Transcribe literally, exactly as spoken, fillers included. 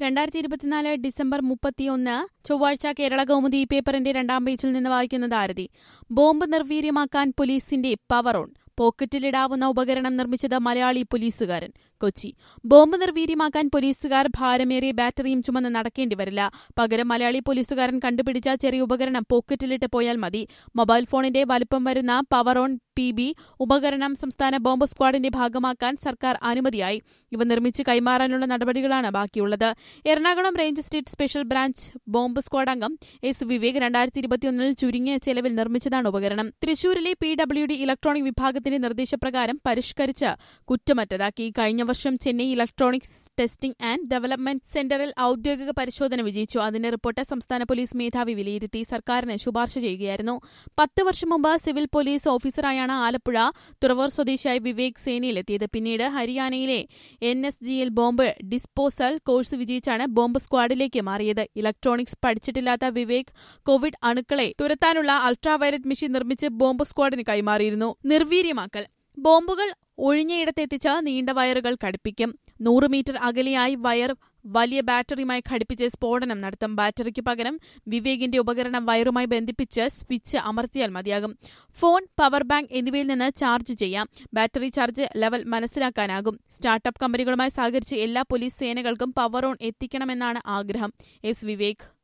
രണ്ടായിരത്തി ഇരുപത്തിനാല് ഡിസംബർ മുപ്പത്തിയൊന്ന് ചൊവ്വാഴ്ച കേരള കൗമുദി പേപ്പറിന്റെ രണ്ടാം പേജിൽ നിന്ന് വായിക്കുന്നത് ആരതി. ബോംബ് നിർവീര്യമാക്കാൻ പോലീസിന്റെ പവർ ഓൺ. പോക്കറ്റിലിടാവുന്ന ഉപകരണം നിർമ്മിച്ചത് മലയാളി പോലീസുകാരൻ. കൊച്ചി. ബോംബ് നിർവീര്യമാക്കാൻ പോലീസുകാർ ഭാരമേറിയ ബാറ്ററിയും ചുമന്ന് നടക്കേണ്ടി വരില്ല. പകരം മലയാളി പോലീസുകാരൻ കണ്ടുപിടിച്ച ചെറിയ ഉപകരണം പോക്കറ്റിലിട്ട് പോയാൽ മതി. മൊബൈൽ ഫോണിന്റെ വലുപ്പം വരുന്ന പവർ ഓൺ പി ബി ഉപകരണം സംസ്ഥാന ബോംബ് സ്ക്വാഡിന്റെ ഭാഗമാക്കാൻ സർക്കാർ അനുമതിയായി. ഇവ നിർമ്മിച്ച് കൈമാറാനുള്ള നടപടികളാണ് ബാക്കിയുള്ളത്. Ernakulam range state special branch bomb squad അംഗം എസ് വിവേക് രണ്ടായിരത്തി ഇരുപത്തിയൊന്നിൽ ചുരുങ്ങിയ ചെലവിൽ നിർമ്മിച്ചതാണ് ഉപകരണം. തൃശൂരിലെ പി ഡബ്ല്യു ഡി ഇലക്ട്രോണിക് വിഭാഗത്തിന്റെ നിർദ്ദേശപ്രകാരം പരിഷ്കരിച്ച് കുറ്റമറ്റതാക്കി. കഴിഞ്ഞ വർഷം Chennai electronics testing and development സെന്ററിൽ ഔദ്യോഗിക പരിശോധന വിജയിച്ചു. അതിന്റെ റിപ്പോർട്ട് സംസ്ഥാന പോലീസ് മേധാവി വിലയിരുത്തി സർക്കാരിന് ശുപാർശ ചെയ്യുകയായിരുന്നു. പത്ത് വർഷം മുമ്പ് സിവിൽ പോലീസ് ഓഫീസറായാണ് ആലപ്പുഴ തുറവൂർ സ്വദേശിയായ വിവേക് സേനയിലെത്തിയത്. പിന്നീട് ഹരിയാനയിലെ എൻ എസ് ജിയിൽ ബോംബ് ഡിസ്പോസൽ കോഴ്സ് വിജയിച്ചാണ് ബോംബ് സ്ക്വാഡിലേക്ക് മാറിയത്. ഇലക്ട്രോണിക്സ് പഠിച്ചിട്ടില്ലാത്ത വിവേക് കോവിഡ് അണുക്കളെ തുരത്താനുള്ള അൾട്രാവയലറ്റ് മെഷീൻ നിർമ്മിച്ച് ബോംബ് സ്ക്വാഡിന് കൈമാറിയിരുന്നു. നിർവീര്യമാക്കൽ. ബോംബുകൾ ഒഴിഞ്ഞയിടത്തെത്തിച്ച് നീണ്ട വയറുകൾ ഘടിപ്പിക്കും. നൂറ് മീറ്റർ അകലെയായി വയർ വലിയ ബാറ്ററിയുമായി ഘടിപ്പിച്ച് സ്ഫോടനം നടത്തും. ബാറ്ററിക്ക് പകരം വിവേകിന്റെ ഉപകരണം വയറുമായി ബന്ധിപ്പിച്ച് സ്വിച്ച് അമർത്തിയാൽ മതിയാകും. ഫോൺ, പവർ ബാങ്ക് എന്നിവയിൽ നിന്ന് ചാർജ് ചെയ്യാം. ബാറ്ററി ചാർജ് ലെവൽ മനസ്സിലാക്കാനാകും. സ്റ്റാർട്ടപ്പ് കമ്പനികളുമായി സഹകരിച്ച് എല്ലാ പോലീസ് സേനകൾക്കും പവർ ഓൺ എത്തിക്കണമെന്നാണ് ആഗ്രഹം. എസ് വിവേക്.